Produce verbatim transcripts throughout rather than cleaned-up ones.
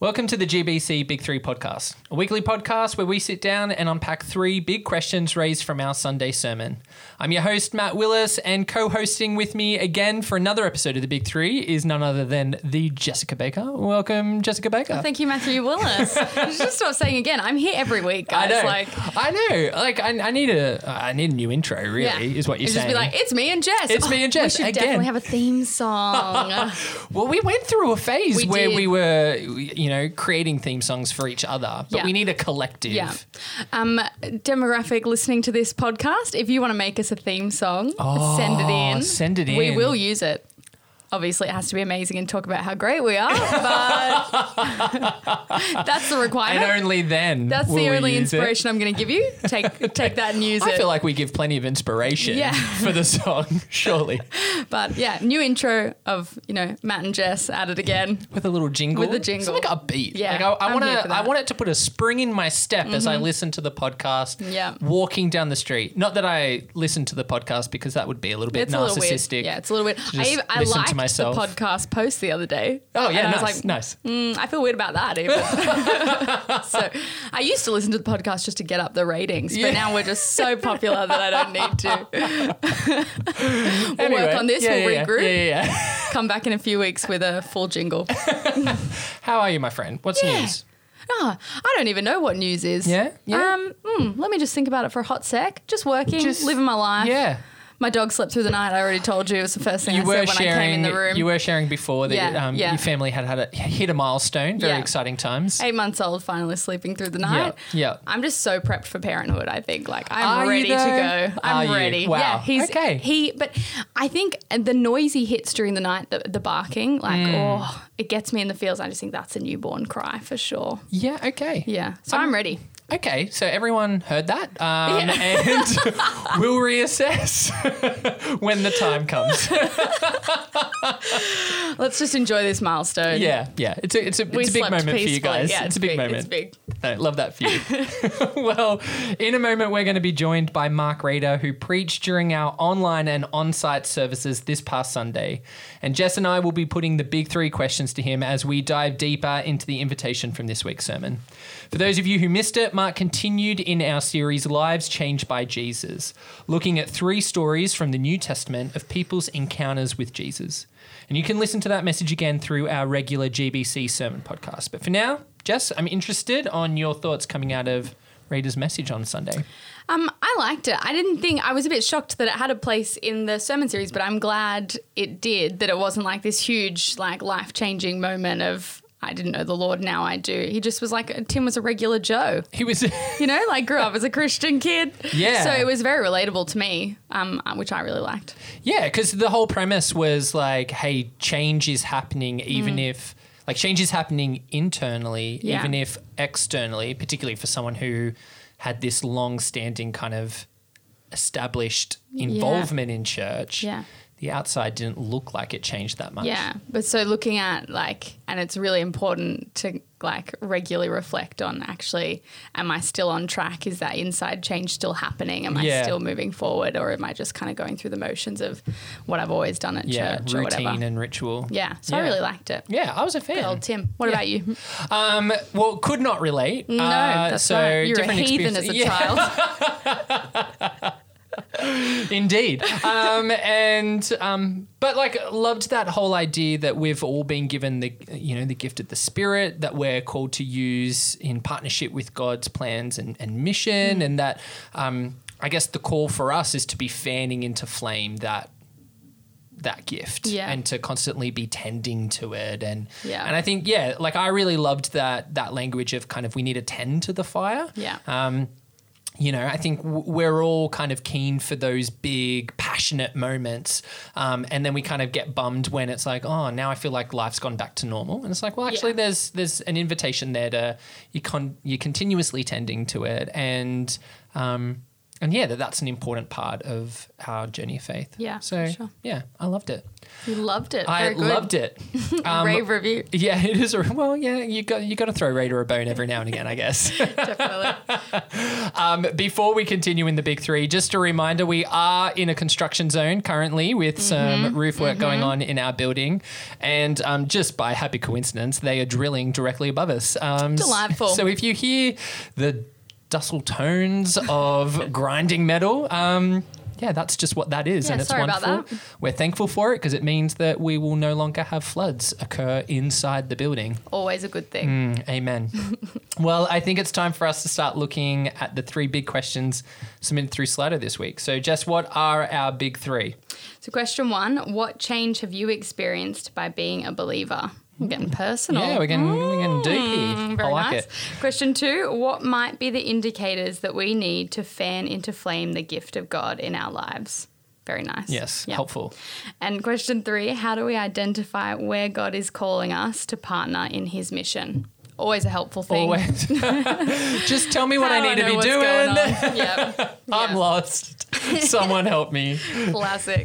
Welcome to the G B C Big Three podcast, a weekly podcast where we sit down and unpack three big questions raised from our Sunday sermon. I'm your host, Matt Willis, and co-hosting with me again for another episode of the Big Three is none other than the Jessica Baker. Welcome, Jessica Baker. Oh, thank you, Matthew Willis. You should just stop saying again. I'm here every week, guys. I know. Like, I know. Like, I, I need a, I need a new intro. Really, yeah. is what you're It'd saying. Just be like, it's me and Jess. It's me and Jess We should again. definitely have a theme song. Well, we went through a phase We where did. we were, you know, creating theme songs for each other, but Yeah. we need a collective. Yeah. Um, demographic listening to this podcast, if you want to make us a theme song, Oh, send it in. send it We in. will use it. Obviously, it has to be amazing and talk about how great we are, but that's the requirement. And only then That's will the we only use it. inspiration I'm going to give you. Take take that and use I it. feel like we give plenty of inspiration Yeah. for the song, surely. But yeah, new intro of, you know, Matt and Jess at it again. With a little jingle. With a jingle. Something upbeat. Yeah, Like I, I I'm want here for to. that. Mm-hmm. I want it to put a spring in my step as I listen to the podcast. Yeah. Walking down the street. Not that I listen to the podcast because that would be a little bit It's a little weird. narcissistic. Yeah, it's a little weird. I, just even, I listen to liked the myself. podcast post the other day. Oh yeah, and nice, I was like, nice. mm, I feel weird about that even. So I used to listen to the podcast just to get up the ratings, Yeah. but now we're just so popular that I don't need to. We'll Anyway, work on this, yeah, we'll yeah, regroup, Yeah, yeah, yeah. come back in a few weeks with a full jingle. How are you, my friend? What's Yeah. news? Ah, I don't even know what news is. Yeah? Yeah? Um, mm, let me just think about it for a hot sec. Just working, Just- living my life. Yeah. My dog slept through the night. I already told you. It was the first thing You I were said when sharing. I came in the room. You were sharing before that Yeah, um, yeah. your family had had a, hit a milestone. Very Yeah. exciting times. Eight months old, finally sleeping through the night. yeah. I'm just so prepped for parenthood. I think like I'm Are you ready to though? go. I'm Are you? ready. Wow. Yeah, he's Okay. he. But I think the noise he hits during the night, the, the barking, like Mm. oh, it gets me in the feels. I just think that's a newborn cry for sure. Yeah. Okay. Yeah, so I'm ready. Okay, so everyone heard that, um, Yeah. and we'll reassess when the time comes. Let's just enjoy this milestone. Yeah, yeah, it's a it's a, We it's a big slept moment for you peacefully. guys. Yeah, it's, a big big. moment. It's big. I love that for you. Well, in a moment, we're going to be joined by Mark Rader, who preached during our online and on-site services this past Sunday. And Jess and I will be putting the big three questions to him as we dive deeper into the invitation from this week's sermon. For those of you who missed it, Mark continued in our series, Lives Changed by Jesus, looking at three stories from the New Testament of people's encounters with Jesus. And you can listen to that message again through our regular G B C sermon podcast. But for now, Jess, I'm interested on your thoughts coming out of Rader's message on Sunday. Um, I liked it. I didn't think, I was a bit shocked that it had a place in the sermon series, but I'm glad it did, that it wasn't like this huge, like life-changing moment of, I didn't know the Lord, now I do. He just was like, Tim was a regular Joe, He was... you know, like grew up as a Christian kid. Yeah. So it was very relatable to me, um, which I really liked. Yeah, because the whole premise was like, hey, change is happening even if... Like change is happening internally, Yeah. even if externally, particularly for someone who had this long-standing kind of established involvement in church. Yeah. The outside didn't look like it changed that much. Yeah. But so looking at like, and it's really important to like regularly reflect on actually, am I still on track? Is that inside change still happening? Am I Yeah. still moving forward, or am I just kind of going through the motions of what I've always done at Yeah, church or whatever? routine and ritual. Yeah. So I Yeah. really liked it. Yeah, I was a fan. Old Tim. What Yeah. about you? Um, well, could not relate. No, Uh, that's so right. You're a different heathen as a experience- child. Yeah, indeed. Um, and um, but like loved that whole idea that we've all been given the you know the gift of the Spirit that we're called to use in partnership with God's plans and, and mission, Mm. and that um, I guess the call for us is to be fanning into flame that. that gift Yeah. and to constantly be tending to it. And, Yeah. and I think, yeah, like I really loved that, that language of kind of, we need to tend to the fire. Yeah. Um, you know, I think w- we're all kind of keen for those big passionate moments. Um, and then we kind of get bummed when it's like, oh, now I feel like life's gone back to normal. And it's like, well, actually Yeah. there's, there's an invitation there to, you con- you're continuously tending to it. And, um, and yeah, that that's an important part of our journey of faith. Yeah, So for sure. yeah, I loved it. You loved it. I Very good. loved it. Um, Rave review. Yeah, it is. A, well, yeah, you got you got to throw Raider a bone every now and again, I guess. Definitely. Um, before we continue in the big three, just a reminder, we are in a construction zone currently with Mm-hmm. some roof work going on in our building. And um, just by happy coincidence, they are drilling directly above us. Um, Delightful. So if you hear the dustle tones of grinding metal, um, yeah, that's just what that is. Yeah, and it's sorry about wonderful. that. We're thankful for it because it means that we will no longer have floods occur inside the building. Always a good thing. Mm, amen. Well, I think it's time for us to start looking at the three big questions submitted through Slido this week. So, Jess, what are our big three? So, question one, what change have you experienced by being a believer? We're getting personal. Yeah, we're getting, we're getting deep here. Mm, very I like nice. it. Question two, what might be the indicators that we need to fan into flame the gift of God in our lives? Very nice. Yes, Yeah. helpful. And question three, how do we identify where God is calling us to partner in his mission? Always a helpful thing. Always. Just tell me what How I need to know be what's going on. doing. Yep. I'm Yeah. lost. Someone help me. Classic.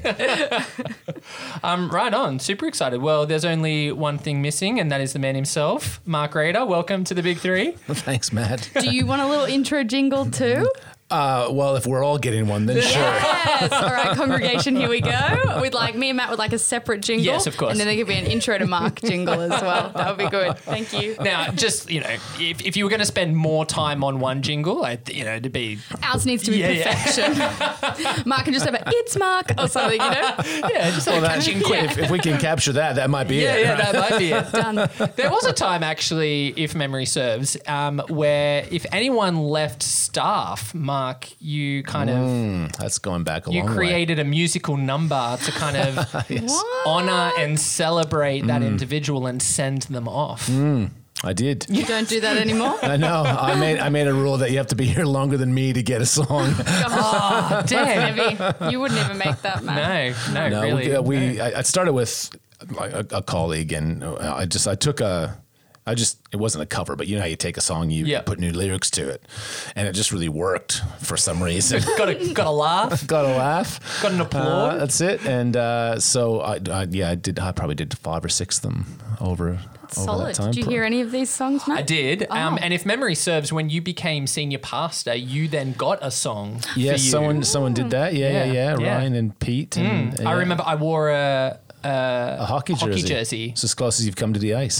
Um, right on. Super excited. Well, there's only one thing missing, and that is the man himself, Mark Raider. Welcome to the Big Three. Thanks, Matt. Do you want a little intro jingle too? Uh, well, if we're all getting one, then sure. Yes. All right, congregation, here we go. With like me and Matt with like a separate jingle. Yes, of course. And then there could be an intro to Mark jingle as well. That would be good. Thank you. Now, just, you know, if, if you were going to spend more time on one jingle, I, you know, it'd be, Ours needs to be Yeah, yeah. perfection. Mark can just have a "It's Mark" or something, you know. yeah, just Well, like that, catching quick. if, if we can capture that, that might be Yeah, it. yeah, right? that might be it. Done. There was a time, actually, if memory serves, um, where if anyone left staff, Mark, you kind of Mm, that's going back a you long way. created a musical number to kind of What? honor and celebrate that individual and send them off. I did. You don't do that anymore? I know. I made I made a rule that you have to be here longer than me to get a song. Oh, damn. Heavy. You wouldn't even make that, man. No, no, No, really. we, uh, we I, I started with like a, a colleague, and I just I took a. I just, it wasn't a cover, but you know how you take a song, you Yeah. put new lyrics to it. And it just really worked for some reason. got a got a laugh, Got a laugh. got an Uh, applause. that's it. And uh, so, I, I, yeah, I did. I probably did five or six of them over, over Solid. that time. Did you hear any of these songs, Matt? I did. Um, Oh. and if memory serves, when you became senior pastor, you then got a song. Yeah, for you. someone someone did that. Yeah, yeah, Yeah, yeah. yeah. Ryan and Pete. And, I yeah. remember I wore a, a, a hockey jersey. hockey jersey. It's as close as you've come to the ice.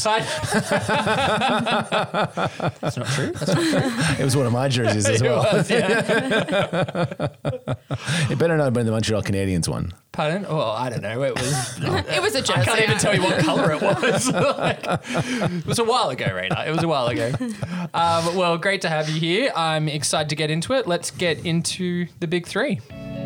That's not true. That's not true. It was one of my jerseys as well. It was, yeah. It better not have been the Montreal Canadiens one. Pardon? Well, I don't know. It was. It was a jersey. I can't even tell you what color it was. Like, it was a while ago, Raider. It was a while ago. Um, well, great to have you here. I'm excited to get into it. Let's get into the big three.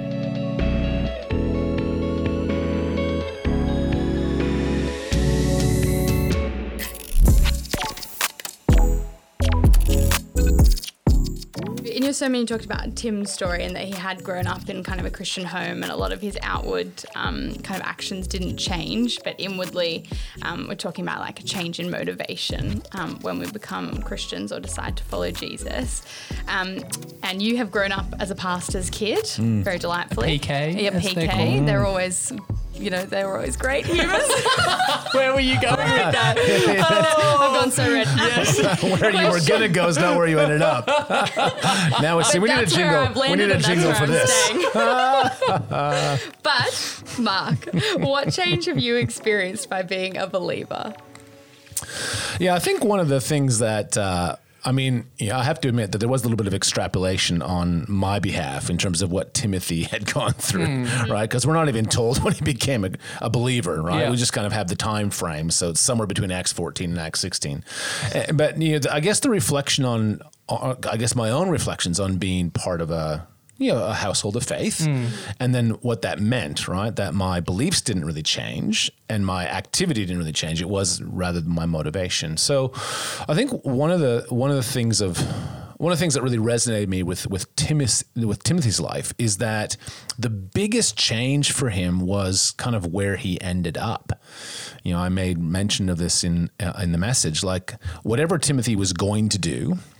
In your sermon, you talked about Tim's story and that he had grown up in kind of a Christian home, and a lot of his outward um, kind of actions didn't change, but inwardly, um, we're talking about like a change in motivation um, when we become Christians or decide to follow Jesus. Um, and you have grown up as a pastor's kid, very delightfully. P K, Yeah, as P they're K. called. They're always, you know, they were always great humans. Where were you going with that? I've gone so red. Where you were gonna go is not where you ended up. Now it's we need a That's where jingle. I've We landed need a and jingle that's for where this. I'm staying. But, Mark, what change have you experienced by being a believer? Yeah, I think one of the things that, uh, I mean, yeah, I have to admit that there was a little bit of extrapolation on my behalf in terms of what Timothy had gone through, right? Because we're not even told when he became a, a believer, right? Yeah. We just kind of have the time frame. So it's somewhere between Acts fourteen and Acts sixteen. Uh, But you know, I guess the reflection on, uh, I guess my own reflections on being part of a, you know, a household of faith. And then what that meant, right? That my beliefs didn't really change and my activity didn't really change. It was rather my motivation. So I think one of the one of the things of one of the things that really resonated me with with Timothy with Timothy's life is that the biggest change for him was kind of where he ended up. You know, I made mention of this in uh, in the message. Like whatever Timothy was going to do,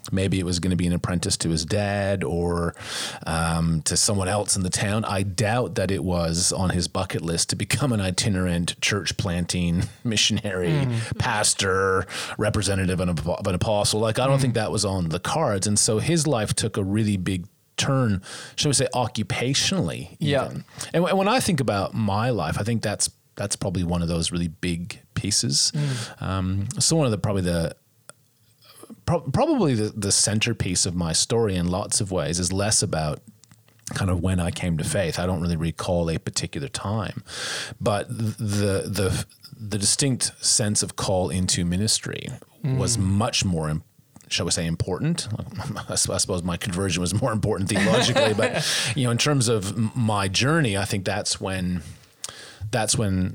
maybe it was going to be an apprentice to his dad or um, to someone else in the town. I doubt that it was on his bucket list to become an itinerant church planting missionary, mm. pastor, representative of an, of an apostle. Like, I don't mm. think that was on the cards. And so his life took a really big turn, shall we say, occupationally. Yeah. Even. And when I think about my life, I think that's that's probably one of those really big pieces. Mm. Um, so one of the probably the pro- probably the, the centerpiece of my story in lots of ways is less about kind of when I came to faith. I don't really recall a particular time, but the the the distinct sense of call into ministry mm. was much more important. Shall we say important? I suppose my conversion was more important theologically, but you know, in terms of my journey, I think that's when that's when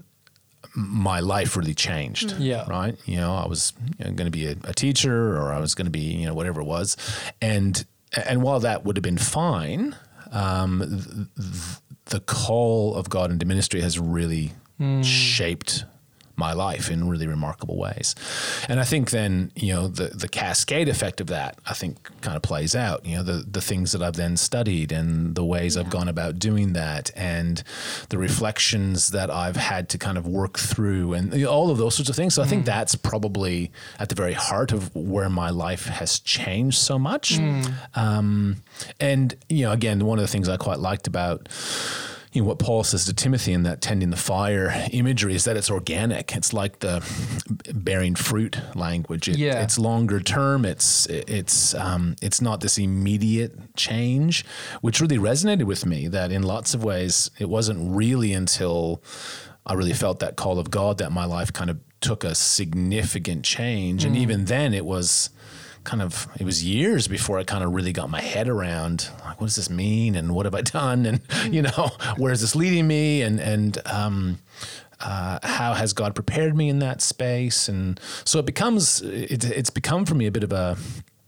my life really changed. Yeah. Right. You know, I was you know, going to be a, a teacher, or I was going to be you know whatever it was, and and while that would have been fine, um, th- the call of God into ministry has really mm. shaped my life in really remarkable ways. And I think then, you know, the, the cascade effect of that, I think kind of plays out, you know, the, the things that I've then studied and the ways yeah. I've gone about doing that and the reflections that I've had to kind of work through and you know, all of those sorts of things. So mm. I think that's probably at the very heart of where my life has changed so much. Mm. Um, and, you know, again, one of the things I quite liked about You know, what Paul says to Timothy in that tending the fire imagery is that it's organic. It's like the bearing fruit language. It, yeah. It's longer term. It's it's um, it's not this immediate change, which really resonated with me. That in lots of ways, it wasn't really until I really felt that call of God that my life kind of took a significant change. Mm. And even then, it was kind of, it was years before I kind of really got my head around, like, what does this mean? And what have I done? And, you know, where is this leading me? And, and, um, uh, how has God prepared me in that space? And so it becomes, it, it's become for me a bit of a,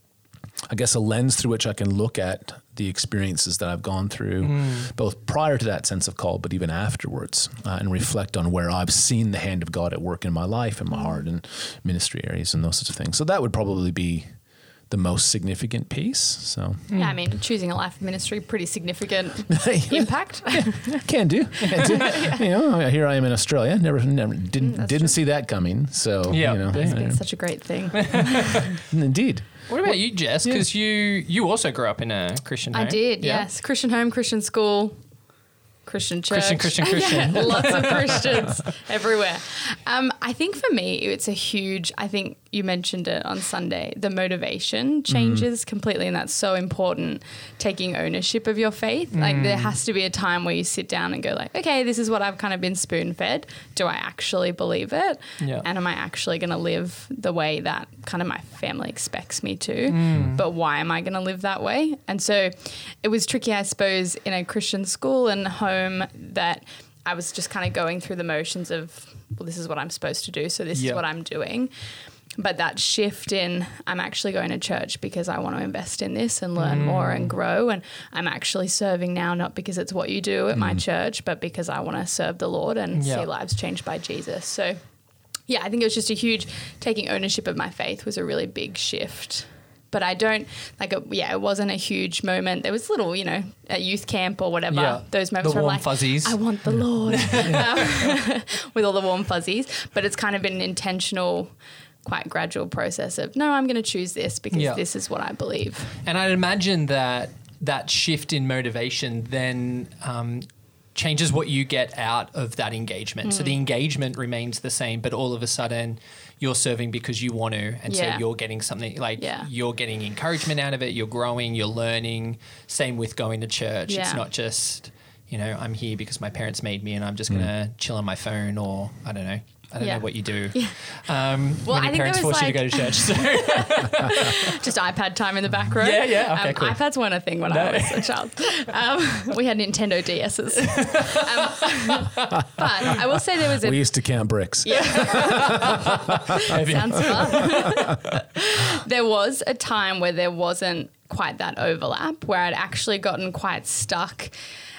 I guess, a lens through which I can look at the experiences that I've gone through, mm. both prior to that sense of call, but even afterwards, uh, and reflect on where I've seen the hand of God at work in my life and my heart and ministry areas and those sorts of things. So that would probably be the most significant piece. So yeah, I mean, choosing a life of ministry, pretty significant impact. Can do. Can do. yeah. You know, here I am in Australia. Never, never didn't mm, didn't true. see that coming. So yeah, you know, it's been such a great thing. Indeed. What about you, Jess? Because yeah. you you also grew up in a Christian home. I did. Yeah? Yes, Christian home, Christian school, Christian church. Christian, Christian, Christian. yeah, lots of Christians everywhere. Um, I think for me, it's a huge, I think you mentioned it on Sunday, the motivation changes mm. completely. And that's so important, taking ownership of your faith. Mm. Like there has to be a time where you sit down and go like, okay, this is what I've kind of been spoon fed. Do I actually believe it? Yeah. And am I actually going to live the way that kind of my family expects me to? Mm. But why am I going to live that way? And so it was tricky, I suppose, in a Christian school and home that I was just kind of going through the motions of, well, this is what I'm supposed to do, so this yep. is what I'm doing. But that shift in, I'm actually going to church because I want to invest in this and learn mm. more and grow. And I'm actually serving now, not because it's what you do at mm. my church, but because I want to serve the Lord and yep. see lives changed by Jesus. So yeah, I think it was just a huge, taking ownership of my faith was a really big shift. But I don't, like, a, yeah, it wasn't a huge moment. There was little, you know, at youth camp or whatever, yeah. those moments the where warm I'm like, fuzzies. I want the Lord, um, with all the warm fuzzies. But it's kind of been an intentional, quite gradual process of, no, I'm going to choose this because yeah. this is what I believe. And I'd imagine that that shift in motivation then um, changes what you get out of that engagement. Mm. So the engagement remains the same, but all of a sudden you're serving because you want to. And yeah. so you're getting something like yeah. you're getting encouragement out of it. You're growing, you're learning. Same with going to church. Yeah. It's not just, you know, I'm here because my parents made me and I'm just mm. going to chill on my phone or I don't know. I don't yeah. know what you do. Yeah. Um, well, when your I think parents force like, you to go to church. So. Just iPad time in the back row. Yeah, yeah. Okay, um, cool. iPads weren't a thing when no. I was a child. Um, we had Nintendo D S's. Um, but I will say there was a... We used to count bricks. Yeah. Sounds fun. There was a time where there wasn't quite that overlap, where I'd actually gotten quite stuck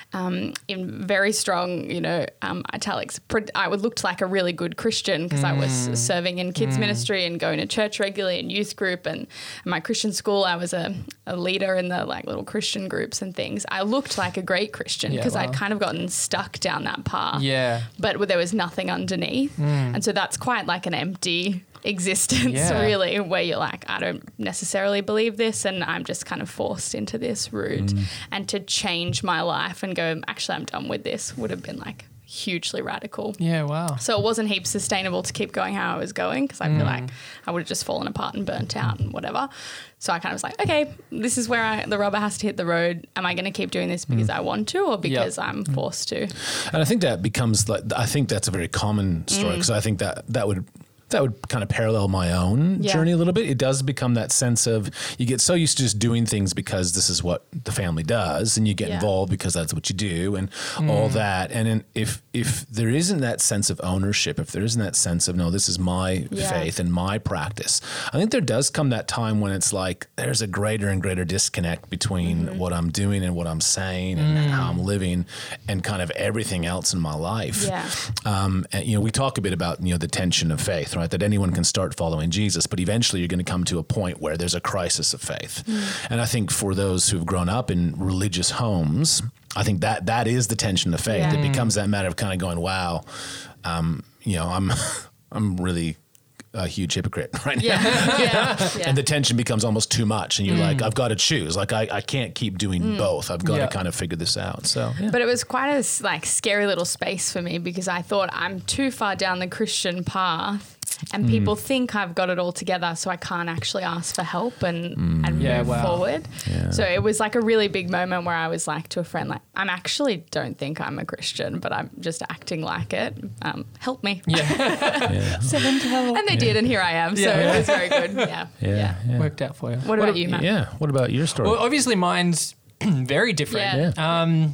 um, in very strong, you know, um, italics. I would looked like a really good Christian because mm. I was serving in kids mm. ministry and going to church regularly and youth group, and in my Christian school I was a, a leader in the like little Christian groups and things. I looked like a great Christian because yeah, wow. I'd kind of gotten stuck down that path. Yeah, but there was nothing underneath, mm. and so that's quite like an empty existence yeah. really, where you're like, I don't necessarily believe this and I'm just kind of forced into this route. Mm. And to change my life and go, actually I'm done with this, would have been like hugely radical. Yeah, wow. So it wasn't heaps sustainable to keep going how I was going, because I feel mm. like I would have just fallen apart and burnt out and whatever. So I kind of was like, okay, this is where I, the rubber has to hit the road. Am I going to keep doing this because mm. I want to, or because yep. I'm forced to? And I think that becomes like, I think that's a very common story, because mm. I think that that would that would kind of parallel my own yeah. journey a little bit. It does become that sense of, you get so used to just doing things because this is what the family does, and you get yeah. involved because that's what you do, and mm. all that. And then if if there isn't that sense of ownership, if there isn't that sense of, no, this is my yeah. faith and my practice, I think there does come that time when it's like there's a greater and greater disconnect between mm-hmm. what I'm doing and what I'm saying and mm. how I'm living and kind of everything else in my life. Yeah. Um, and, you know, we talk a bit about, you know, the tension of faith, right? That anyone can start following Jesus, but eventually you're going to come to a point where there's a crisis of faith. Mm. And I think for those who've grown up in religious homes, I think that that is the tension of faith. Yeah. It becomes that matter of kind of going, wow, um, you know, I'm I'm really a huge hypocrite right yeah. now. yeah. yeah. And the tension becomes almost too much. And you're mm. like, I've got to choose. Like, I, I can't keep doing mm. both. I've got yeah. to kind of figure this out. So, yeah. But it was quite a like scary little space for me, because I thought I'm too far down the Christian path and people mm. think I've got it all together, so I can't actually ask for help and, mm. and yeah, move wow. forward. Yeah. So it was like a really big moment where I was like to a friend, like, I'm actually don't think I'm a Christian, but I'm just acting like it. Um, help me. Yeah. yeah. Seven to help. And they yeah. did, and here I am. So yeah. it was very good. Yeah. Yeah. yeah. yeah. Worked out for you. What, what about you, Matt? Yeah. What about your story? Well, obviously mine's very different. Yeah. yeah. Um,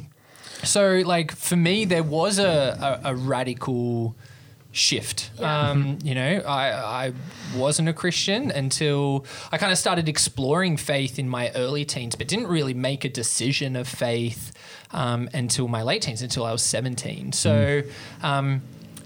so like for me, there was a, a, a radical shift. Yeah. Um, you know, I, I wasn't a Christian until I kind of started exploring faith in my early teens, but didn't really make a decision of faith um, until my late teens, until I was seventeen. So, mm. um,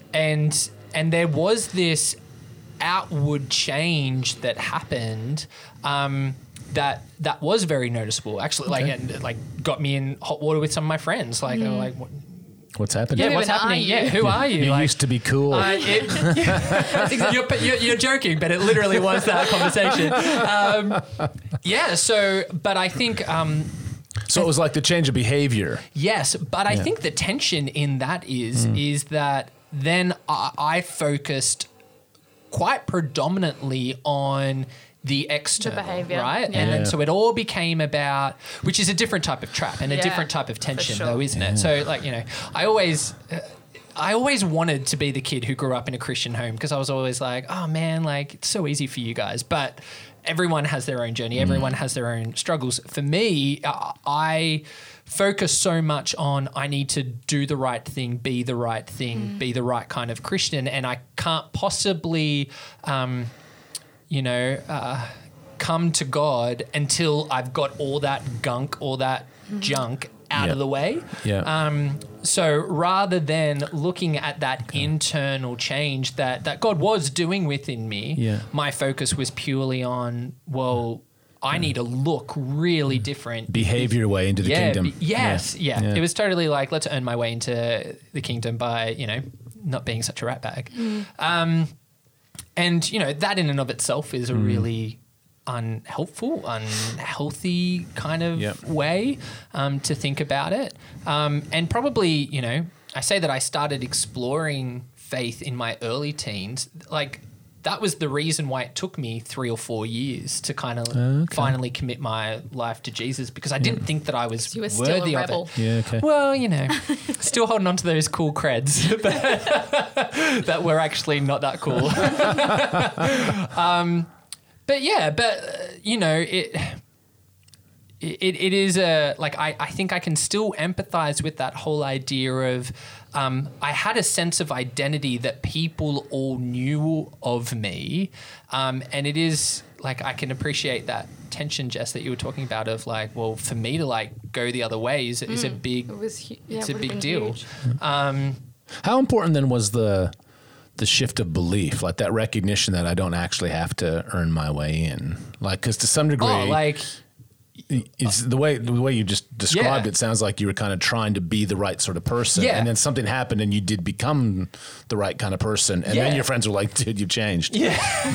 and and there was this outward change that happened um, that that was very noticeable. Actually, okay. like and like got me in hot water with some of my friends. Like, mm. they were like, what? What's happening? Yeah, Who what's happening? Yeah, who are you? You like, used to be cool. Uh, it, yeah, you're, you're, you're joking, but it literally was that conversation. Um, yeah, so, but I think... Um, so it was like the change of behavior. Yes, but I yeah. think the tension in that is, mm. is that then I, I focused quite predominantly on the external, the behavior, right? Yeah. And then Yeah. so it all became about, which is a different type of trap and a Yeah, different type of tension sure. though, isn't Yeah. it? So like, you know, I always... Uh, I always wanted to be the kid who grew up in a Christian home, because I was always like, oh man, like it's so easy for you guys. But everyone has their own journey. Everyone has their own struggles. For me, uh, I focus so much on I need to do the right thing, be the right thing, mm. be the right kind of Christian. And I can't possibly, um, you know, uh, come to God until I've got all that gunk, all that mm. junk out Yep. of the way. Yeah. Um, so rather than looking at that okay. internal change that, that God was doing within me, yeah. my focus was purely on, well, I need to look really different. Behave your way into the yeah, kingdom. Be, yes. Yeah. Yeah. yeah. It was totally like, let's earn my way into the kingdom by, you know, not being such a ratbag. Mm. Um, and, you know, that in and of itself is a Mm. really unhelpful, unhealthy kind of Yep. way um, to think about it. Um, and probably, you know, I say that I started exploring faith in my early teens. Like, that was the reason why it took me three or four years to kind of Okay. finally commit my life to Jesus, because I didn't think that I was You were still a worthy of rebel. it. Yeah, okay. Well, you know, still holding on to those cool creds but- that were actually not that cool. um, but yeah, but uh, you know, it, it it is a like I, I think I can still empathize with that whole idea of um, I had a sense of identity that people all knew of me. Um, and it is like, I can appreciate that tension, Jess, that you were talking about of like, well, for me to like go the other way is, is a big, It was, hu- yeah, it's it a would've big been deal. huge. Um, How important then was the the shift of belief, like that recognition that I don't actually have to earn my way in, like because to some degree, oh, like, it's the way the way you just described Yeah. it sounds like you were kind of trying to be the right sort of person, Yeah. and then something happened and you did become the right kind of person, and Yeah. then your friends were like, "Dude, you've changed." yeah,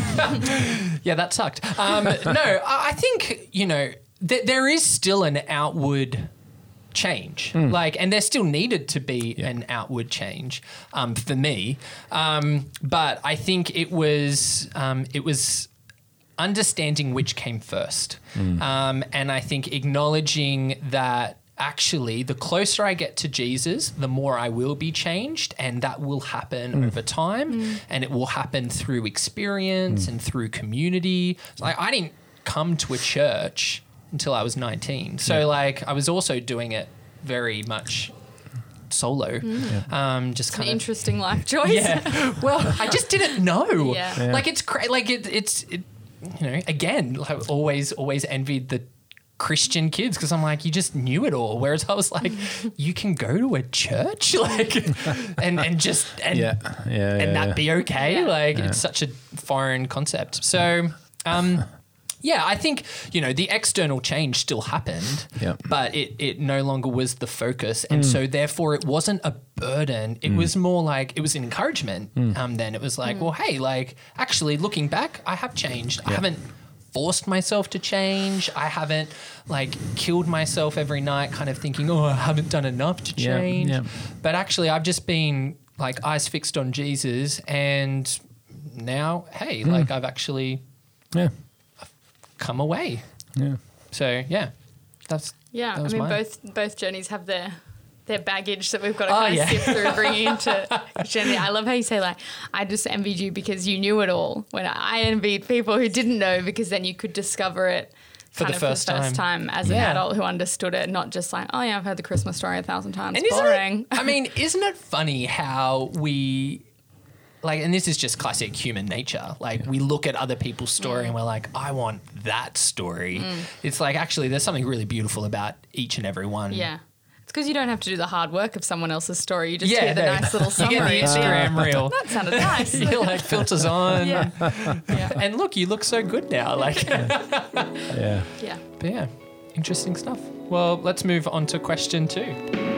yeah, that sucked. Um, no, I I think, you know, th- there is still an outward change, like, and there still needed to be an outward change um, for me. Um, but I think it was, um, it was understanding which came first. Um, and I think acknowledging that actually the closer I get to Jesus, the more I will be changed, and that will happen over time, and it will happen through experience and through community. Like, I didn't come to a church until I was nineteen. So Yeah. like I was also doing it very much solo. Um, just An kind of interesting life choice. yeah. Well, I just didn't know. Yeah. Yeah. Like it's cra- like it, it's it, you know, again, like always always envied the Christian kids because I'm like, you just knew it all. Whereas I was like, you can go to a church, like, and and just and Yeah, yeah, and yeah, that yeah. be okay. Yeah. Like it's such a foreign concept. So, um, yeah, I think, you know, the external change still happened, Yeah. but it it no longer was the focus, and so therefore it wasn't a burden. It was more like it was an encouragement. Um, then it was like, well, hey, like actually looking back, I have changed. I haven't forced myself to change. I haven't like killed myself every night kind of thinking, oh, I haven't done enough to Yeah, change. yeah. But actually I've just been like eyes fixed on Jesus, and now, hey, like I've actually Yeah, come away. yeah. So yeah, that's Yeah, that I was mean, mine. both both journeys have their their baggage that we've got to Oh, kind of yeah. sift through, bringing into Christianity. I love how you say like, I just envied you because you knew it all. When I envied people who didn't know, because then you could discover it For kind the of first for the first time. time, as Yeah. an adult who understood it, not just like, oh yeah, I've heard the Christmas story a thousand times. And isn't Boring. it, I mean, isn't it funny how we like, and this is just classic human nature. Like we look at other people's story and we're like, I want that story. It's like, actually, there's something really beautiful about each and every one. Yeah. It's because you don't have to do the hard work of someone else's story. You just Yeah, hear the no. nice little You summary. get the at the end. Instagram reel. That sounded nice. You're like filters on. Yeah. Yeah. And look, you look so good now. Like, Yeah. Yeah. but yeah, interesting stuff. Well, let's move on to question two.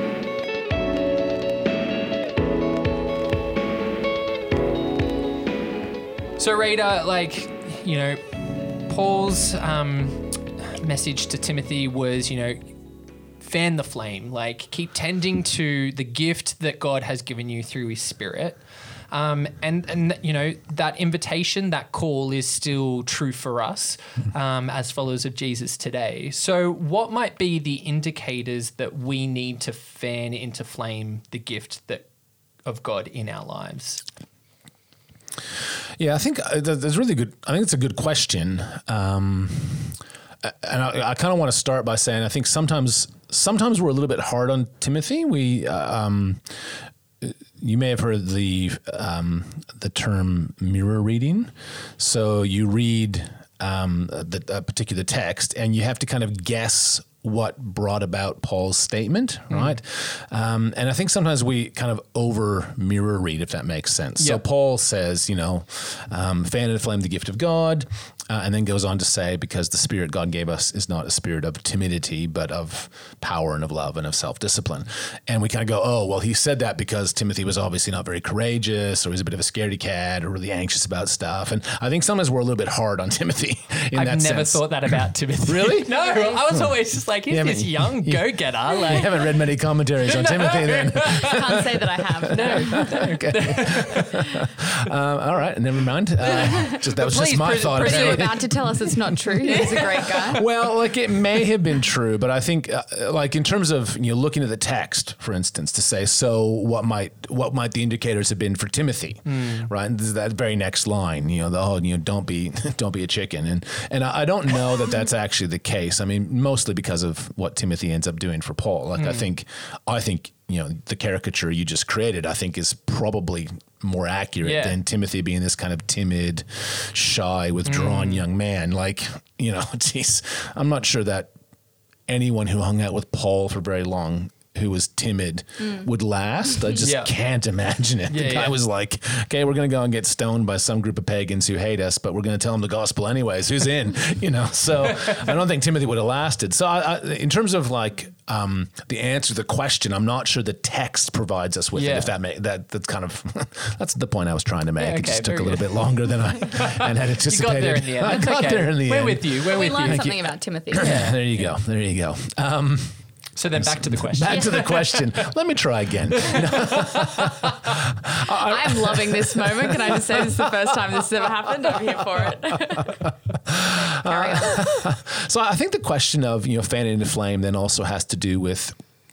So, Rita, like, you know, Paul's um, message to Timothy was, you know, fan the flame, like keep tending to the gift that God has given you through his spirit. Um, and, and, you know, that invitation, that call is still true for us um, as followers of Jesus today. So what might be the indicators that we need to fan into flame the gift that of God in our lives? Yeah, I think uh, that- that's really good. I think it's a good question. Um, and I, I kind of want to start by saying I think sometimes sometimes we're a little bit hard on Timothy. We uh, um, you may have heard the um, the term mirror reading. So you read um, the, a particular text and you have to kind of guess what brought about Paul's statement, right? Um, and I think sometimes we kind of over mirror read, if that makes sense. So Yep. Paul says, you know, um, fan and flame the gift of God, uh, and then goes on to say, because the spirit God gave us is not a spirit of timidity, but of power and of love and of self-discipline. And we kind of go, oh, well, he said that because Timothy was obviously not very courageous, or he's a bit of a scaredy cat, or really anxious about stuff. And I think sometimes we're a little bit hard on Timothy in I've that never sense. thought that about Timothy. Really? No, I was always just like, he's Yeah, this but- young go-getter. You Like, haven't read many commentaries on Timothy then. Can't say that I have. No. Um, all right, never mind. Uh, just, that was just please, my pres- thought. pres- Are you apparently. about to tell us it's not true? He's a great guy. Well, like it may have been true, but I think, uh, like in terms of you know looking at the text, for instance, to say, so what might what might the indicators have been for Timothy, right? And this is that very next line, you know, the whole, you know, don't be don't be a chicken, and and I, I don't know that that's actually the case. I mean, mostly because of of what Timothy ends up doing for Paul. Like, mm. I think, I think, you know, the caricature you just created, I think is probably more accurate yeah. than Timothy being this kind of timid, shy, withdrawn mm. young man. Like, you know, geez, I'm not sure that anyone who hung out with Paul for very long who was timid mm. would last. I just yeah. can't imagine it. Yeah, the guy yeah. was like, okay, we're going to go and get stoned by some group of pagans who hate us, but we're going to tell them the gospel anyways. Who's in? You know, so I don't think Timothy would have lasted. So I, I, in terms of like um, the answer to the question, I'm not sure the text provides us with yeah. it. If that may, that that's kind of that's the point I was trying to make. Yeah, okay, it just took a little good. bit longer than I and had anticipated. You got there in the end. I got okay. there in the We're end. We're with you. We're we with learned you. something about Timothy. Yeah, there you go. There you go. Um, So then back to the question. Back to the question. Let me try again. I'm loving this moment. Can I just say this is the first time this has ever happened? I'm here for it. Carry on. So I think the question of, you know, fanning the flame then also has to do with,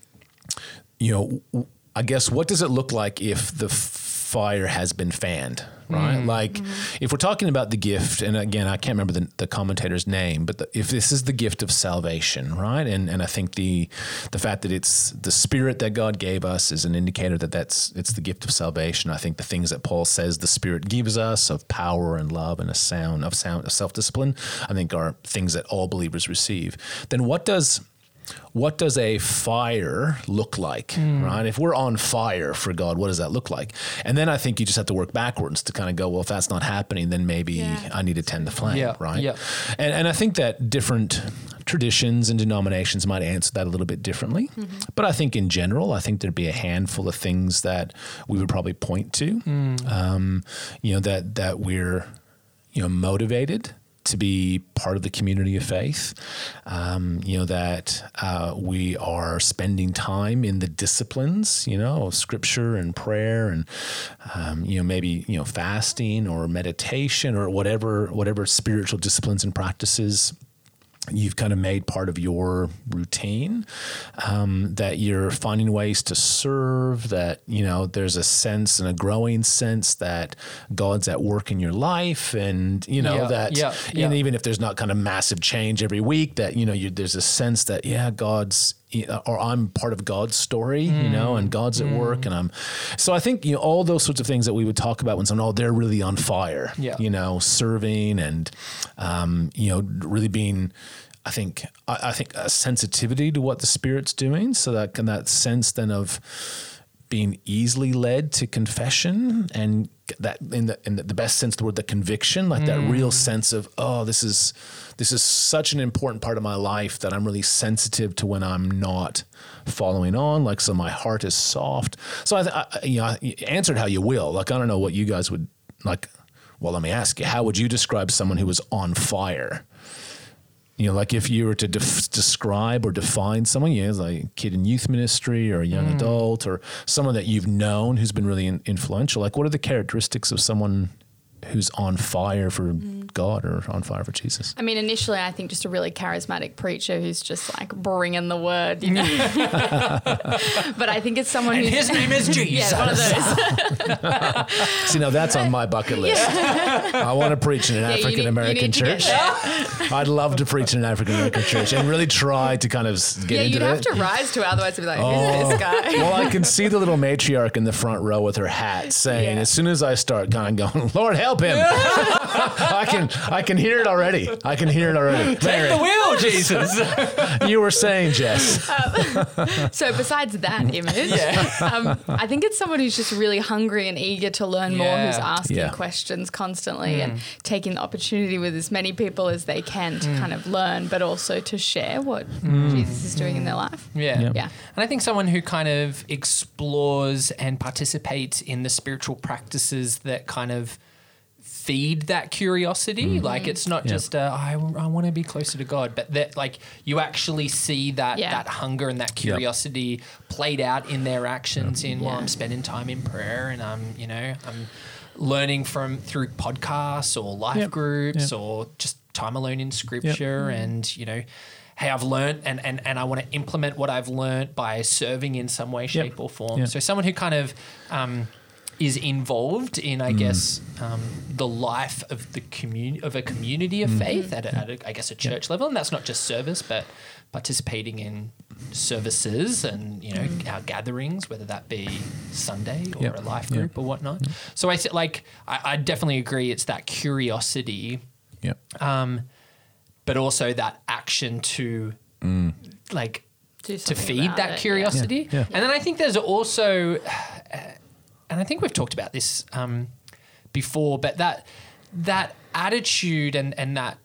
you know, I guess, what does it look like if the fire has been fanned, right? Mm. Like mm-hmm. if we're talking about the gift, and again, I can't remember the, the commentator's name, but the, if this is the gift of salvation, right? And and I think the the fact that it's the Spirit that God gave us is an indicator that that's it's the gift of salvation. I think the things that Paul says the Spirit gives us of power and love and a sound of sound of self-discipline, I think are things that all believers receive. Then what does What does a fire look like, mm. right? If we're on fire for God, what does that look like? And then I think you just have to work backwards to kind of go, well, if that's not happening, then maybe yeah. I need to tend the flame, yeah. right? Yeah. And and I think that different traditions and denominations might answer that a little bit differently. Mm-hmm. But I think in general, I think there'd be a handful of things that we would probably point to, mm. um, you know, that that we're, you know, motivated to be part of the community of faith, um, you know, that uh, we are spending time in the disciplines, you know, of scripture and prayer and, um, you know, maybe, you know, fasting or meditation or whatever, whatever spiritual disciplines and practices you've kind of made part of your routine, um, that you're finding ways to serve, that, you know, there's a sense and a growing sense that God's at work in your life. And, you know, yeah, that, yeah, and yeah. even if there's not kind of massive change every week, that, you know, you, there's a sense that, yeah, God's, or I'm part of God's story, mm. you know, and God's at mm. work. And I'm, so I think, you know, all those sorts of things that we would talk about when someone, oh, they're really on fire, yeah. you know, serving and, um, you know, really being, I think, I, I think a sensitivity to what the Spirit's doing. So that can, that sense then of being easily led to confession, and that in the, in the best sense of the word, the conviction, like mm. that real sense of, oh, this is, this is such an important part of my life that I'm really sensitive to when I'm not following on. Like, so my heart is soft. So I, I you know, answer it how you will. Like, I don't know what you guys would like. Well, let me ask you, how would you describe someone who was on fire? You know, like if you were to def- describe or define someone, you know, like a kid in youth ministry or a young mm. adult or someone that you've known who's been really in- influential, like what are the characteristics of someone who's on fire for mm. God or on fire for Jesus? I mean, initially, I think just a really charismatic preacher who's just like bringing the word, you know. But I think it's someone and who's... his name is Jesus. Yeah, one of those. See, now that's on my bucket list. Yeah. I want to preach in an yeah, African-American church. I'd love to preach in an African-American church and really try to kind of get yeah, into it. Yeah, you'd have to rise to it, otherwise it'd be like, who's oh. this guy? Well, I can see the little matriarch in the front row with her hat saying, yeah. as soon as I start kind of going, Lord, help him. I can I can hear it already. I can hear it already. Take Mary. the wheel, Jesus. You were saying, Jess. Um, so besides that image, yeah. um, I think it's someone who's just really hungry and eager to learn yeah. more, who's asking yeah. questions constantly mm. and taking the opportunity with as many people as they can to mm. kind of learn, but also to share what mm. Jesus is doing mm. in their life. Yeah. yeah. Yeah. And I think someone who kind of explores and participates in the spiritual practices that kind of feed that curiosity. Mm. Like it's not yeah. just a, I, I want to be closer to God, but that like you actually see that yeah. that hunger and that curiosity yep. played out in their actions yep. in yeah. well, I'm spending time in prayer and I'm, you know, I'm learning from through podcasts or life yep. groups yep. or just time alone in scripture yep. and, you know, hey, I've learned and, and, and I want to implement what I've learned by serving in some way, shape yep. or form. Yep. So someone who kind of, um, is involved in, I mm. guess, um, the life of the community of a community of mm. faith at, a, at a, I guess, a church level, and that's not just service, but participating in services and you know mm. our gatherings, whether that be Sunday or yep. a life group yep. or whatnot. Yep. So I like I, I definitely agree. It's that curiosity, yep. um, but also that action to mm. like to feed that it, curiosity. Yeah. Yeah. And then I think there's also, and I think we've talked about this um, before, but that that attitude and and that.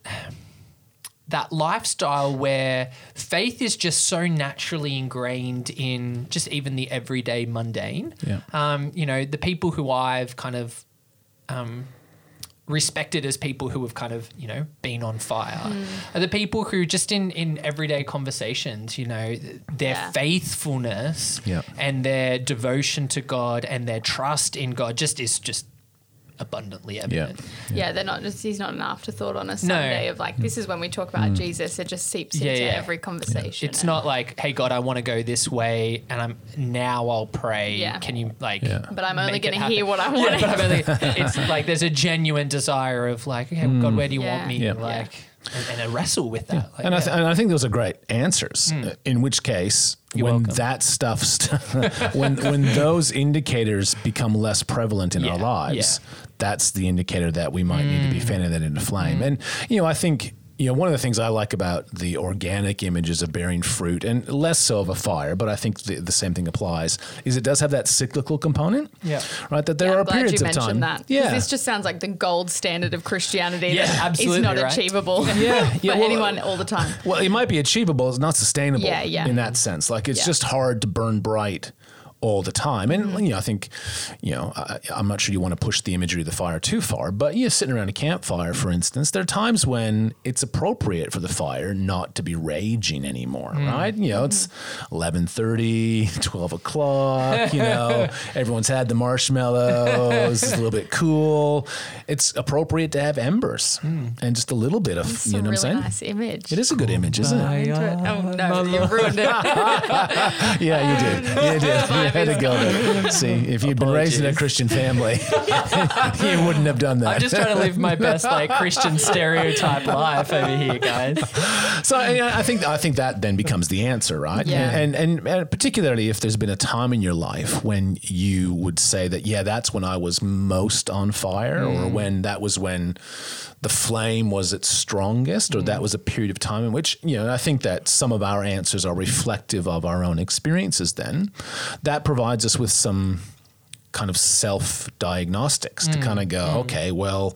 that lifestyle where faith is just so naturally ingrained in just even the everyday mundane. Yeah. Um, you know, the people who I've kind of um, respected as people who have kind of, you know, been on fire mm. are the people who just in, in everyday conversations, you know, their yeah. faithfulness yeah. and their devotion to God and their trust in God just is just abundantly evident. Yeah. yeah, they're not just, he's not an afterthought on a Sunday no. of like, this is when we talk about mm. Jesus. It just seeps yeah, into yeah. every conversation. It's not like, hey God, I want to go this way and I'm now I'll pray. Yeah. Can you like yeah. But I'm only going to hear what I want. Yeah, but I'm only, it's like there's a genuine desire of like, okay, mm. God, where do you yeah. want me? Yeah. Like and, and I wrestle with that. Yeah. Like, and, yeah. I th- and I think those are great answers. Mm. In which case, You're when welcome. that stuff, st- when when those indicators become less prevalent in yeah. our lives, yeah. that's the indicator that we might mm. need to be fanning that into flame. Mm. And you know, I think. You know, one of the things I like about the organic images of bearing fruit, and less so of a fire, but I think the, the same thing applies, is it does have that cyclical component. Yeah. Right? That there yeah, are I'm glad periods you of time. That, yeah. This just sounds like the gold standard of Christianity yeah, that absolutely, is not right? achievable yeah, yeah, for well, anyone all the time. Well, it might be achievable. It's not sustainable yeah, yeah. in that sense. Like it's yeah. just hard to burn bright all the time. And, mm-hmm. you know, I think, you know, I, I'm not sure you want to push the imagery of the fire too far, but you know, sitting around a campfire, for instance, there are times when it's appropriate for the fire not to be raging anymore, mm. right? You know, it's eleven thirty, twelve o'clock, you know, everyone's had the marshmallows, it's a little bit cool. It's appropriate to have embers mm. and just a little bit of, That's you know a what really I'm saying? nice image. It is a good image, isn't it? Into it. Oh, no, you ruined it. Yeah, you did. You did. You had to go there. See, if you'd been raised in a Christian family, you wouldn't have done that. I'm just trying to live my best like Christian stereotype life over here, guys. So I think I think that then becomes the answer, right? Yeah. And, and and particularly if there's been a time in your life when you would say that, yeah, that's when I was most on fire, mm. or when that was when the flame was its strongest, or mm. that was a period of time in which, you know, I think that some of our answers are reflective of our own experiences then. That provides us with some kind of self-diagnostics mm. to kind of go, mm. okay, well,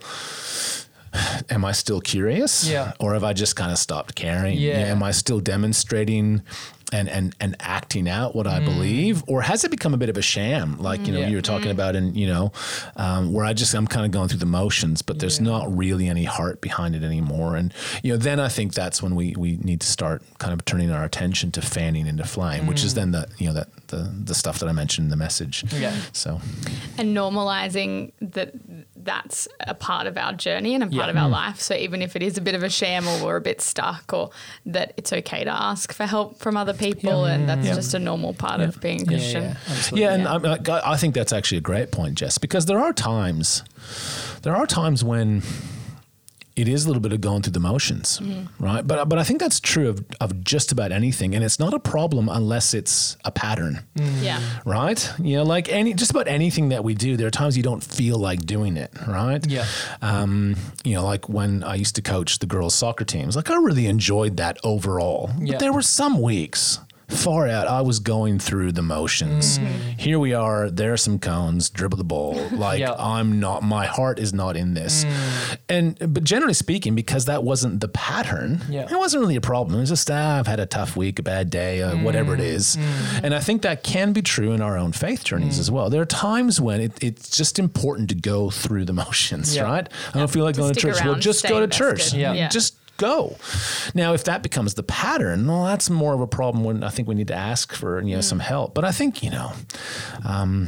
am I still curious? Yeah. Or have I just kind of stopped caring? Yeah. Yeah, am I still demonstrating and and and acting out what I mm. believe, or has it become a bit of a sham? Like, you know, yeah. you were talking mm. about, and you know, um, where I just I'm kind of going through the motions, but there's yeah. not really any heart behind it anymore. And you know, then I think that's when we we need to start kind of turning our attention to fanning into flame, mm. which is then the you know that the the stuff that I mentioned in the message. Yeah. So. And normalizing that that's a part of our journey and a part yeah. of our mm. life. So even if it is a bit of a sham or we're a bit stuck, or that it's okay to ask for help from other people, yeah. and that's yeah. just a normal part yeah. of being a Yeah, Christian. yeah, absolutely. Yeah, and Yeah. I, I think that's actually a great point, Jess, because there are times, there are times when it is a little bit of going through the motions, mm. right? But but I think that's true of, of just about anything, and it's not a problem unless it's a pattern, Mm. Yeah. right? You know, like any just about anything that we do, there are times you don't feel like doing it, right? Yeah. Um, you know, like when I used to coach the girls' soccer teams, like I really enjoyed that overall. Yeah. But there were some weeks. Far out, I was going through the motions. Mm. Here we are, there are some cones, dribble the ball. Like yeah. I'm not, my heart is not in this. Mm. And, but generally speaking, because that wasn't the pattern, yeah. it wasn't really a problem. It was just, ah, I've had a tough week, a bad day, uh, mm. whatever it is. Mm. And I think that can be true in our own faith journeys mm. as well. There are times when it, it's just important to go through the motions, yeah. right? I don't feel like To going to stick church. around, Well, just stay go to invested. church. Yeah. Yeah. Just go. Now, if that becomes the pattern, well, that's more of a problem when I think we need to ask for, you know, mm. some help. But I think, you know, um,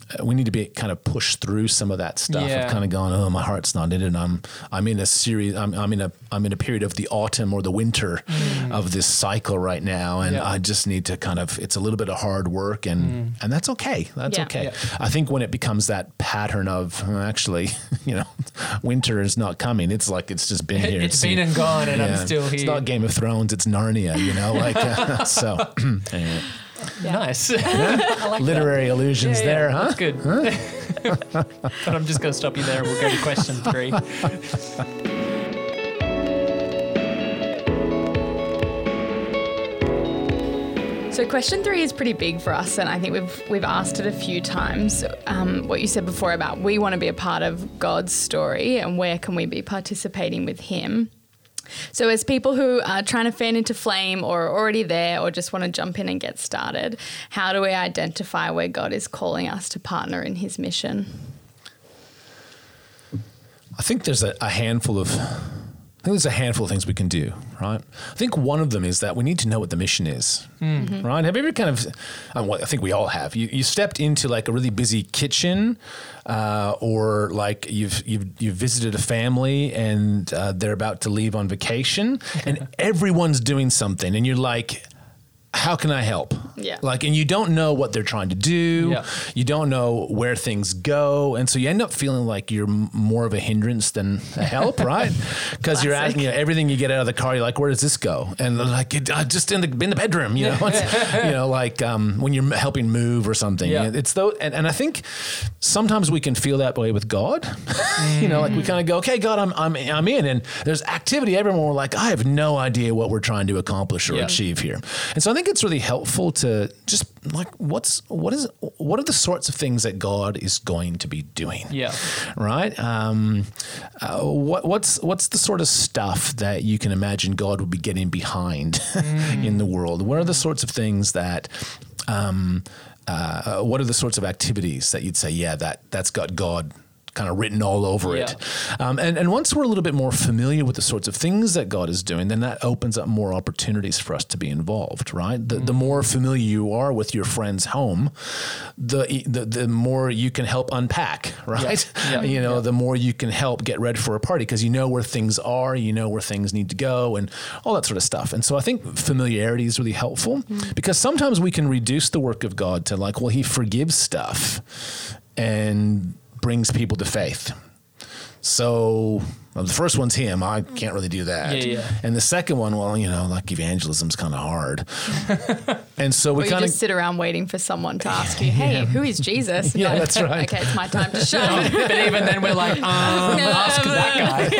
we need to be kind of pushed through some of that stuff Yeah. of kind of going, oh, my heart's not in it. I'm I'm in a series. I'm I'm in a I'm in a period of the autumn or the winter mm. of this cycle right now, and Yeah. I just need to kind of. It's a little bit of hard work, and mm. and that's okay. That's Yeah. okay. Yeah. I think when it becomes that pattern of uh, actually, you know, winter is not coming. It's like it's just been here. It's been and gone, and I'm still here. It's not Game of Thrones. It's Narnia. You know, like uh, so. Anyway. Nice. I like Literary that. allusions Yeah, yeah, there, huh? That's good. But I'm just going to stop you there and we'll go to question three. So question three is pretty big for us, and I think we've we've asked it a few times. Um, what you said before about we want to be a part of God's story, and where can we be participating with Him? So as people who are trying to fan into flame or are already there or just want to jump in and get started, how do we identify where God is calling us to partner in His mission? I think there's a, a handful of I think there's a handful of things we can do, right? I think one of them is that we need to know what the mission is, mm-hmm. right? Have you ever kind of, I, well, I think we all have, you, you stepped into like a really busy kitchen uh, or like you've, you've, you've visited a family and uh, they're about to leave on vacation and everyone's doing something and you're like, how can I help? Yeah. Like, and you don't know what they're trying to do. Yeah. You don't know where things go. And so you end up feeling like you're m- more of a hindrance than a help, right? Because you're asking, you know, everything you get out of the car, you're like, where does this go? And they're like, it, uh, just in the, in the bedroom, you know, It's, you know, like um, when you're helping move or something. Yeah. It's though, and, and I think sometimes we can feel that way with God. You know, like we kind of go, okay, God, I'm, I'm, I'm in. And there's activity everywhere. We're like, I have no idea what we're trying to accomplish or Yeah. achieve here. And so I think it's really helpful to just like what's what is what are the sorts of things that God is going to be doing? Yeah. Right. Um, uh, what what's what's the sort of stuff that you can imagine God would be getting behind mm. in the world? What are the sorts of things that um, uh, what are the sorts of activities that you'd say, yeah, that that's got God kind of written all over Yeah. it. Um, and, and once we're a little bit more familiar with the sorts of things that God is doing, then that opens up more opportunities for us to be involved, right? The, mm-hmm. the more familiar you are with your friend's home, the the, the more you can help unpack, right? Yeah. Yeah. You know, Yeah. the more you can help get ready for a party because you know where things are, you know where things need to go and all that sort of stuff. And so I think familiarity is really helpful mm-hmm. because sometimes we can reduce the work of God to like, well, He forgives stuff and brings people to faith. So well, the first one's Him. I can't really do that. Yeah, yeah. And the second one, well, you know, like evangelism's kind of hard. And so we Or you kind of just sit around waiting for someone to ask you, hey, who is Jesus? Yeah, Like, that's right. Okay, it's my time to shine. But even then we're like, um, ask that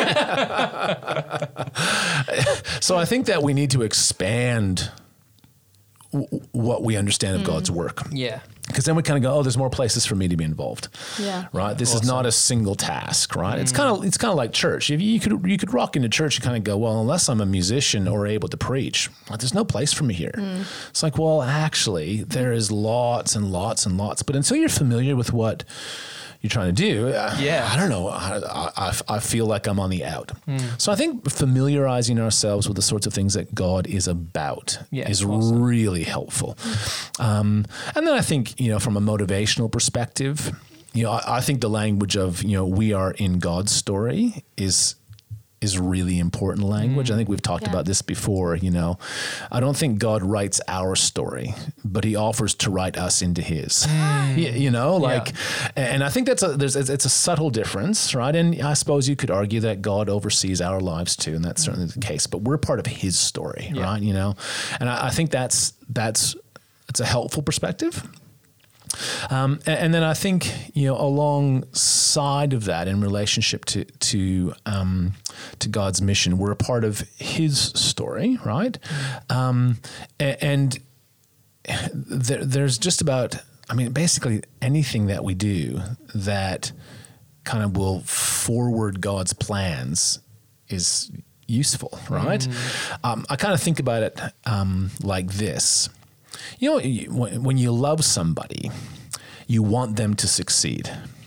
guy. So I think that we need to expand w- what we understand of mm. God's work. Yeah. Because then we kind of go, oh, there's more places for me to be involved. Yeah. Right. This Awesome. is not a single task. Right. Mm. It's kind of it's kind of like church. If you could you could rock into church and kind of go, well, unless I'm a musician or able to preach, well, there's no place for me here. Mm. It's like, well, actually, there is lots and lots and lots. But until you're familiar with what you're trying to do, yeah. I, I don't know. I, I, I feel like I'm on the out. Mm. So I think familiarizing ourselves with the sorts of things that God is about yeah, is awesome. really helpful. Um, and then I think, you know, from a motivational perspective, you know, I, I think the language of, you know, we are in God's story is is really important language. Mm. I think we've talked yeah. about this before, you know. I don't think God writes our story, but He offers to write us into His. Mm. you, you know, like, yeah. and I think that's a there's it's a subtle difference, right? And I suppose you could argue that God oversees our lives too, and that's mm. certainly the case. But we're part of His story, yeah. right? You know, and I, I think that's that's it's a helpful perspective. Um, and, and then I think, you know, alongside of that, in relationship to to um, to God's mission, we're a part of His story, right? Um, and and there, there's just about, I mean, basically anything that we do that kind of will forward God's plans is useful, right? Mm. Um, I kind of think about it um, like this. You know, when you love somebody, you want them to succeed,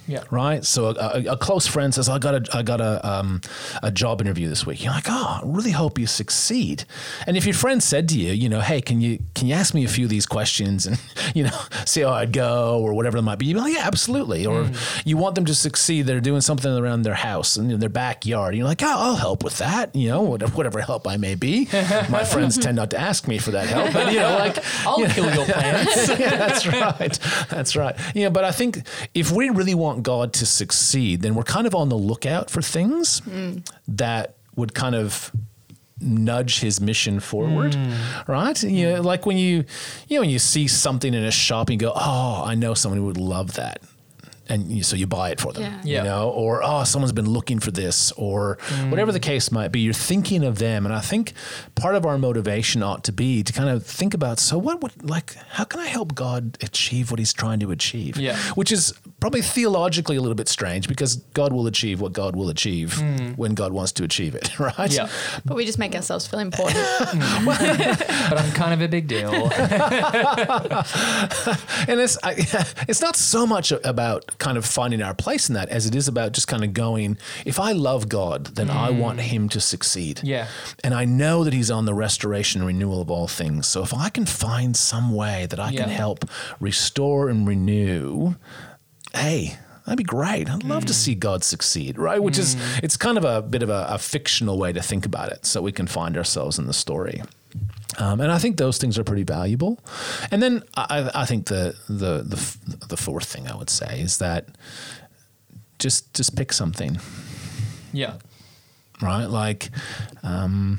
Yeah. Right. So a, a, a close friend says, "I got a I got a um, a job interview this week." You're like, "Oh, I really hope you succeed." And if your friend said to you, you know, "Hey, can you can you ask me a few of these questions and you know see how I'd go or whatever it might be?" You'd be like, "Yeah, absolutely." Or Mm. you want them to succeed. They're doing something around their house and in their backyard. You're like, "Oh, I'll help with that." You know, whatever, whatever help I may be. My friends tend not to ask me for that help, but you know, like I'll you know, kill your plants. yeah, that's right. That's right. Yeah, but I think if we really want God to succeed, then we're kind of on the lookout for things mm. that would kind of nudge his mission forward, mm. right? You know, like when you, you know, when you see something in a shop and you go, "Oh, I know someone who would love that." And you, so you buy it for them, Yeah. you Yeah. know, or, "Oh, someone's been looking for this," or mm. whatever the case might be. You're thinking of them. And I think part of our motivation ought to be to kind of think about, so what would, like, how can I help God achieve what he's trying to achieve? Yeah. Which is probably theologically a little bit strange because God will achieve what God will achieve mm. when God wants to achieve it, right? Yeah. But we just make ourselves feel important. But I'm kind of a big deal. And it's I, it's not so much about kind of finding our place in that as it is about just kind of going, if I love God, then mm. I want him to succeed. Yeah. And I know that he's on the restoration and renewal of all things. So if I can find some way that I Yeah. can help restore and renew, hey, that'd be great. I'd love mm. to see God succeed, right? Which mm. is, it's kind of a bit of a, a fictional way to think about it so we can find ourselves in the story. Um, and I think those things are pretty valuable. And then I, I think the, the the the fourth thing I would say is that just just pick something, Yeah. right? Like, um,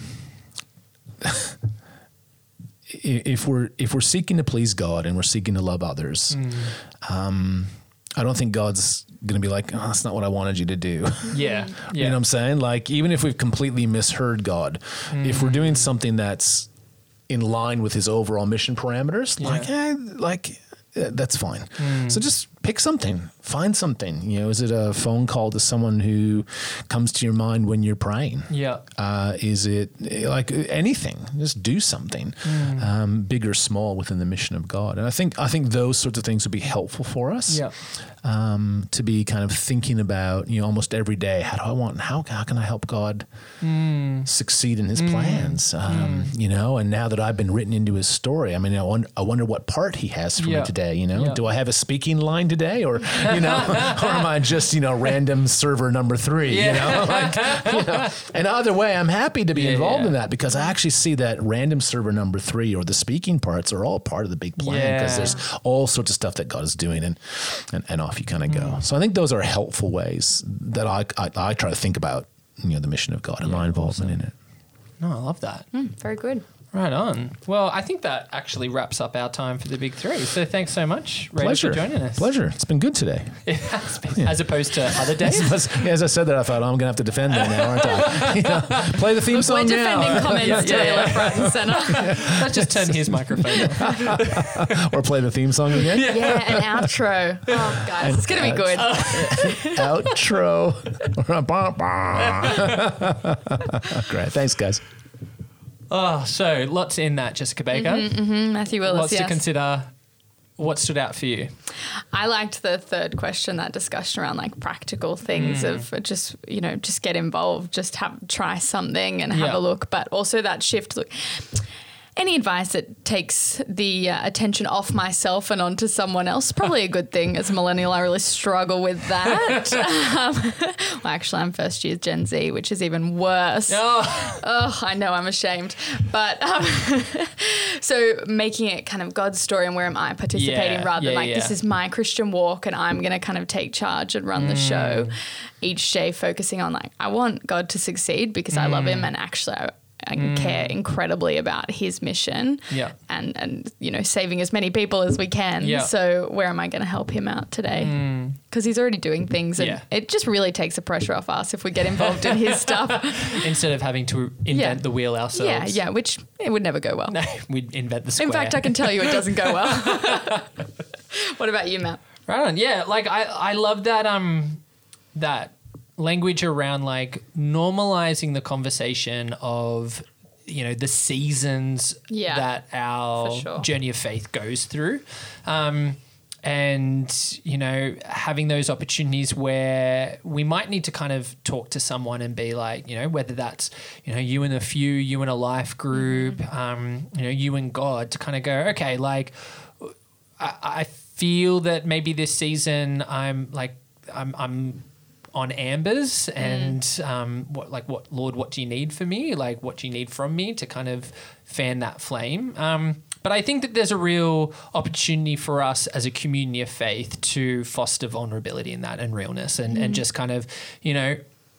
if we're if we're seeking to please God and we're seeking to love others, mm. um, I don't think God's going to be like, "Oh, that's not what I wanted you to do." Yeah. Yeah. You know what I'm saying? Like, even if we've completely misheard God, mm. if we're doing something that's in line with his overall mission parameters, Yeah. like, eh, like uh, that's fine. Mm. So just pick something, find something. You know, is it a phone call to someone who comes to your mind when you're praying? Yeah. Uh, is it eh, like anything? Just do something, Mm. um, big or small, within the mission of God. And I think I think those sorts of things would be helpful for us. Yeah. Um, to be kind of thinking about, you know, almost every day, how do I want, how, how can I help God Mm. succeed in his Mm. plans? Um, Mm. You know, and now that I've been written into his story, I mean, I wonder, I wonder what part he has for Yeah. me today. You know, Yeah. do I have a speaking line today, or you know, or am I just, you know, random server number three? Yeah. You know, like, you know, and either way, I'm happy to be Yeah, involved yeah. in that because I actually see that random server number three or the speaking parts are all part of the big plan because Yeah. there's all sorts of stuff that God is doing, and and, and off you kind of go. So I think those are helpful ways that I, I I try to think about, you know, the mission of God and Yeah, my involvement in it. No, I love that. Mm, very good. Right on. Well, I think that actually wraps up our time for the big three. So thanks so much, Ray, Pleasure. for joining us. Pleasure. It's been good today. It has been, as opposed to other days. As, as I said that, I thought, oh, I'm going to have to defend that now, aren't I? You know, play the theme We're song defending now. comments Yeah, today, yeah. left, right, and centre. Let's just turn his microphone off. Or play the theme song again. Yeah, an outro. Oh, guys, it's going to be good. Outro. Great. Thanks, guys. Oh, so lots in that, Jessica Baker. Mm-hmm, mm-hmm. Matthew Willis, Lots yes. to consider. What stood out for you? I liked the third question, that discussion around like practical things Mm. of just, you know, just get involved, just have try something and have Yeah. a look. But also that shift, look, any advice that takes the uh, attention off myself and onto someone else, probably a good thing. As a millennial, I really struggle with that. um, well, actually, I'm first year Gen Z, which is even worse. Oh, Oh, I know, I'm ashamed. But um, so making it kind of God's story and where am I participating Yeah, rather yeah, than like, yeah. this is my Christian walk and I'm going to kind of take charge and run the show each day, focusing on like, I want God to succeed because I love him and actually I, I care incredibly about his mission Yeah. and, and, you know, saving as many people as we can. Yeah. So where am I going to help him out today? Because he's already doing things and Yeah. it just really takes the pressure off us if we get involved in his stuff. instead of having to invent Yeah. the wheel ourselves. Yeah, yeah, which it would never go well. No, we'd invent the square. In fact, I can tell you it doesn't go well. What about you, Matt? Right on. Yeah, like I, I love that um that language around like normalizing the conversation of, you know, the seasons Yeah, that our for sure. journey of faith goes through. Um and, you know, having those opportunities where we might need to kind of talk to someone and be like, you know, whether that's, you know, you and a few, you and a life group, mm-hmm. um, you know, you and God, to kind of go, okay, like, I, I feel that maybe this season I'm like, I'm, I'm on ambers and mm. um, what, like, what, Lord, what do you need for me? Like, what do you need from me to kind of fan that flame? Um, But I think that there's a real opportunity for us as a community of faith to foster vulnerability in that and realness and, mm. and just kind of, you know,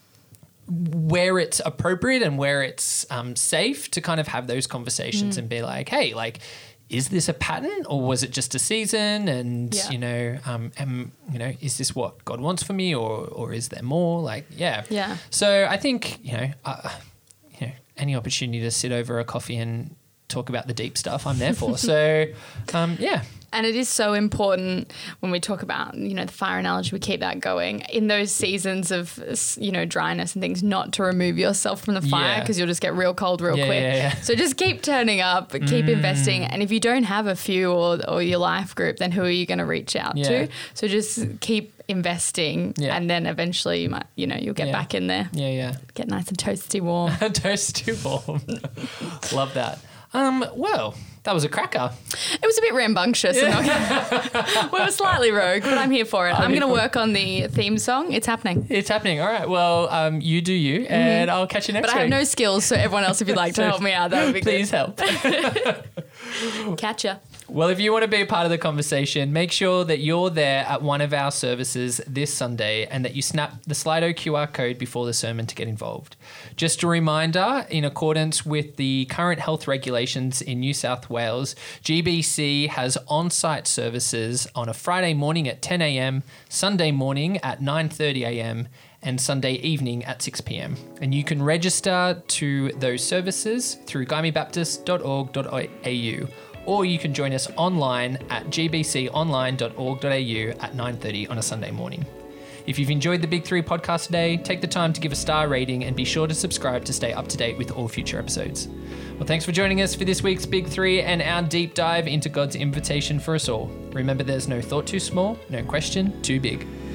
where it's appropriate and where it's um, safe to kind of have those conversations mm. and be like, hey, like, is this a pattern or was it just a season? And, yeah. you know, um, am, you know, is this what God wants for me or or is there more? Like, yeah. Yeah. So I think, you know, uh, you know, any opportunity to sit over a coffee and talk about the deep stuff, I'm there for. So, um, yeah. And it is so important when we talk about, you know, the fire analogy, we keep that going in those seasons of, you know, dryness and things, not to remove yourself from the fire because yeah. you'll just get real cold real yeah, quick. Yeah, yeah. So just keep turning up, keep mm. investing. And if you don't have a few or, or your life group, then who are you going to reach out yeah. to? So just keep investing yeah. and then eventually you might, you know, you'll get yeah. back in there. Yeah, yeah. Get nice and toasty warm. Toasty warm. Love that. Um, well, that was a cracker. It was a bit rambunctious. Yeah. We were slightly rogue, but I'm here for it. I'm, I'm going to work on the theme song. It's happening. It's happening. All right. Well, um, you do you, mm-hmm. and I'll catch you next but week. But I have no skills, so everyone else, if you'd like so to help me out, that would be please good. Please help. Catch ya. Well, if you want to be a part of the conversation, make sure that you're there at one of our services this Sunday and that you snap the Slido Q R code before the sermon to get involved. Just a reminder, in accordance with the current health regulations in New South Wales, G B C has on-site services on a Friday morning at ten a.m, Sunday morning at nine thirty a.m, and Sunday evening at six p.m. And you can register to those services through gymea baptist dot org dot a u. Or you can join us online at g b c online dot org dot a u at nine thirty on a Sunday morning. If you've enjoyed the Big Three podcast today, take the time to give a star rating and be sure to subscribe to stay up to date with all future episodes. Well, thanks for joining us for this week's Big Three and our deep dive into God's invitation for us all. Remember, there's no thought too small, no question too big.